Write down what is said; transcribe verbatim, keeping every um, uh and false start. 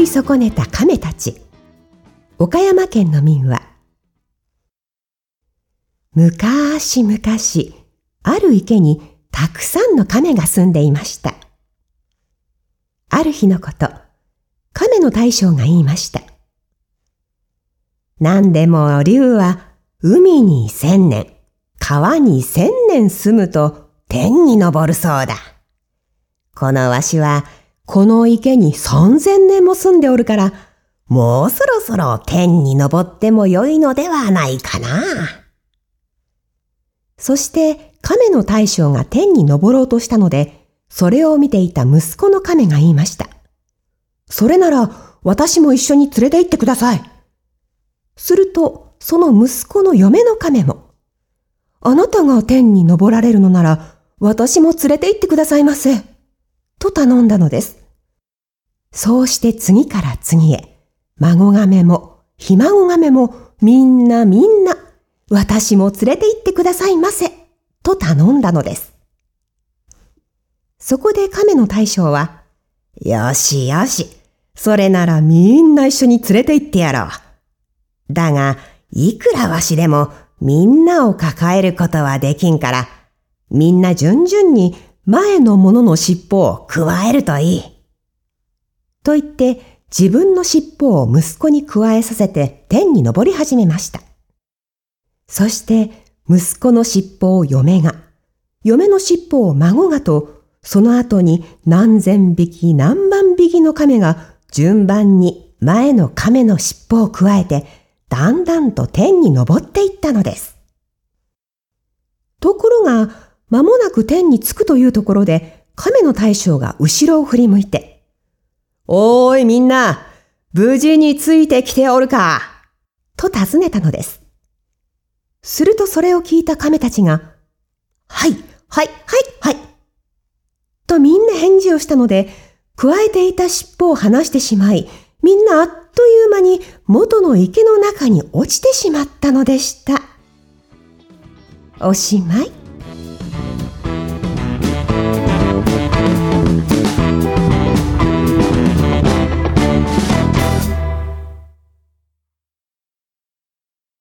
損ねた亀たち。岡山県の民話。むかーしむかし、ある池にたくさんの亀が住んでいました。ある日のこと、亀の大将が言いました。なんでも竜は海に千年、川に千年住むと天に昇るそうだ。このわしはこの池に三千年も住んでおるから、もうそろそろ天に昇ってもよいのではないかな。そして亀の大将が天に昇ろうとしたので、それを見ていた息子の亀が言いました。それなら私も一緒に連れて行ってください。するとその息子の嫁の亀も、あなたが天に昇られるのなら私も連れて行ってくださいませ。と頼んだのです。そうして次から次へ、孫亀もひ孫亀もみんなみんな、私も連れて行ってくださいませ。と頼んだのです。そこで亀の大将は、よしよし、それならみんな一緒に連れて行ってやろう。だが、いくらわしでもみんなを抱えることはできんから、みんな順々に前の者の尻尾をくわえるといい。と言って自分の尻尾を息子にくわえさせて天に昇り始めました。そして息子の尻尾を嫁が、嫁の尻尾を孫がと、その後に何千匹何万匹の亀が順番に前の亀の尻尾をくわえて、だんだんと天に昇っていったのです。ところが、間もなく天に着くというところで、亀の大将が後ろを振り向いて、おーいみんな、無事についてきておるかと尋ねたのです。するとそれを聞いた亀たちが、はい、はい、はい、はい。とみんな返事をしたので、くわえていた尻尾を離してしまい、みんなあっという間に元の池の中に落ちてしまったのでした。おしまい。